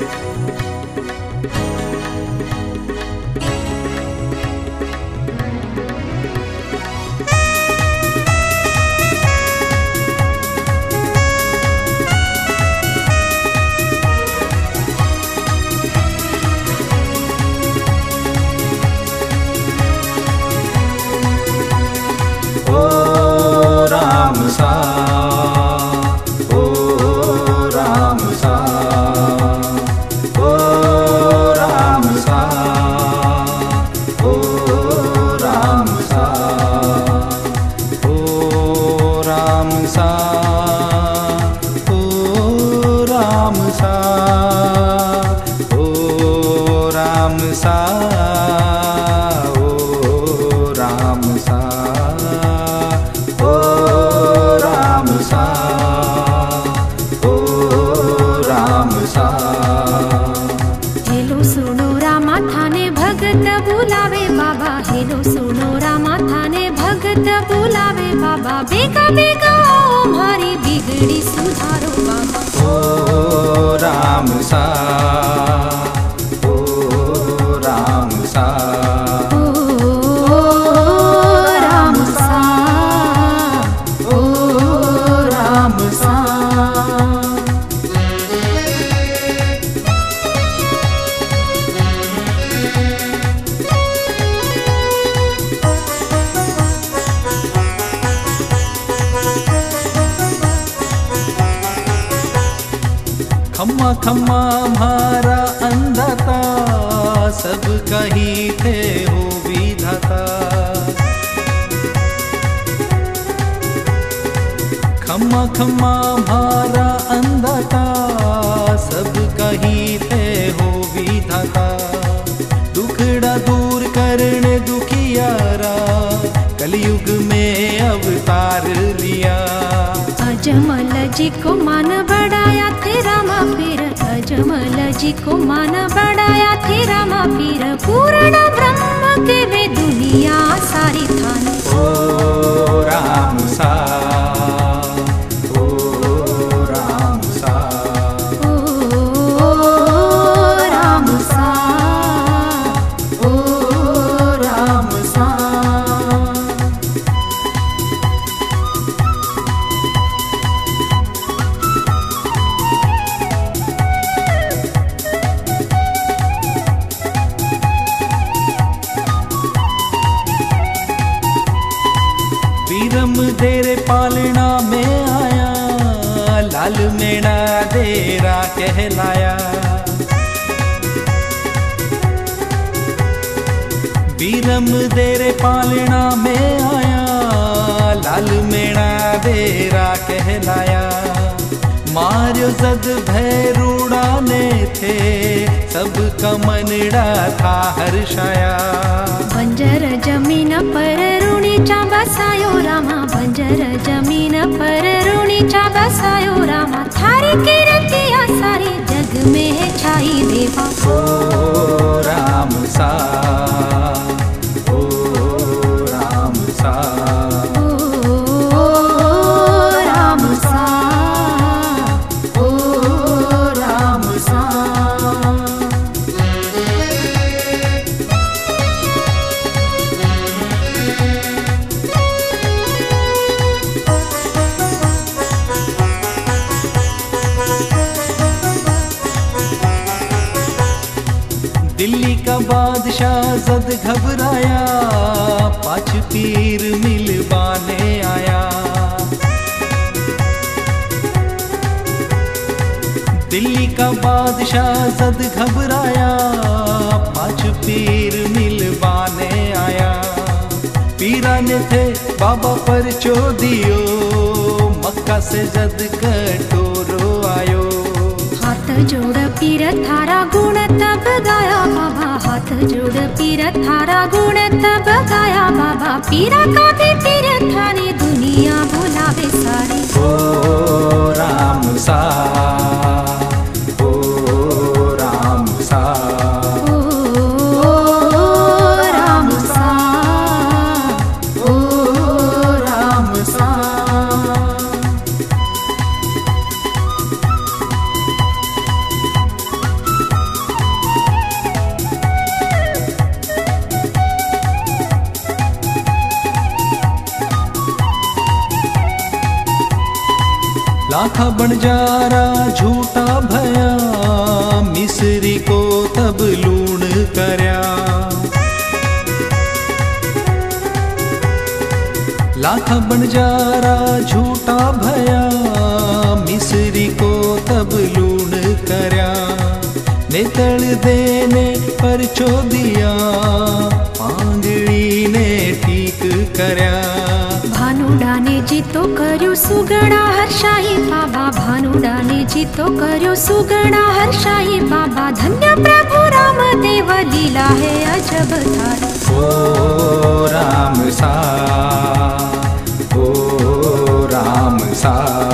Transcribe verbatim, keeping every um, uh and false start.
बेगा बेगा ओ मारी बिगड़ी सुधारो बाबा। ओ राम सा, ओ राम सा, ओ राम सा, ओ राम सा। खम्मा खम्मा हमारा अंधता, सब कहीं थे हो विधाता। खम्मा खम्मा हमारा अंधता, सब कहीं थे हो विधाता। दुखड़ा दूर करने दुखियारा, कलयुग में अवतार लिया। अजमल जी को मान बढ़ाया थे रामा पीर, अजमल जी को मान बढ़ाया थे रामा पीर। पूर्ण ब्रह्म के वे दुनिया सारी थाने। ओ राम सा, ओ राम सा, ओ राम सा, ओ राम सा। बीरम तेरे पालना में आया, लाल मेणा देरा कहलाया। बीरम तेरे पालना में आया, लाल मेणा देरा कहलाया। मार्यो जद भैरूड़ा ने थे, सबका मनड़ा था हर्षाया। बंजर जमीन पर ऋणी चा बसायो रामा, बंजर जमीन पर ऋणी चा बसायो रामा। थारी कीर्तिया सारी जग में छाई देवा। ओ राम सा, ओ राम सा, ओ राम सा, ओ राम सा। दिल्ली का बादशाह जद घबराया, पांच पीर मिलवाने आया। दिल्ली का बादशाह जद घबराया, पांच पीर मिलवाने आया। पीरा ने थे बाबा पर चो दियो, मक्का से जद कटोरो आयो। हाथ जोड़ पीर थारा गुण तब गाया बाबा, हाथ जोड़ पीर थारा गुण तब गाया बाबा। पीरा का भी पीर थारी दुनिया बुलावे सारी। ओ राम सा, ओ राम सा, ओ राम सा, ओ राम सा। लाखा बंजारा झूठा भया, मिस्री को तब लूण करया। लाखा बंजारा झूठा भया, मिस्री को तब लूण करया। नेतल देने पर छो दिया, पांगड़ी ने ठीक करया। भानुडा ने जीतो कर्यो सुगणा हर्षाई बाबा, भानुडा ने जीतो कर्यो सुगणा हर्षाई बाबा। धन्य प्रभु राम देव लीला है अजब थारी। ओ राम सा, ओ राम सा।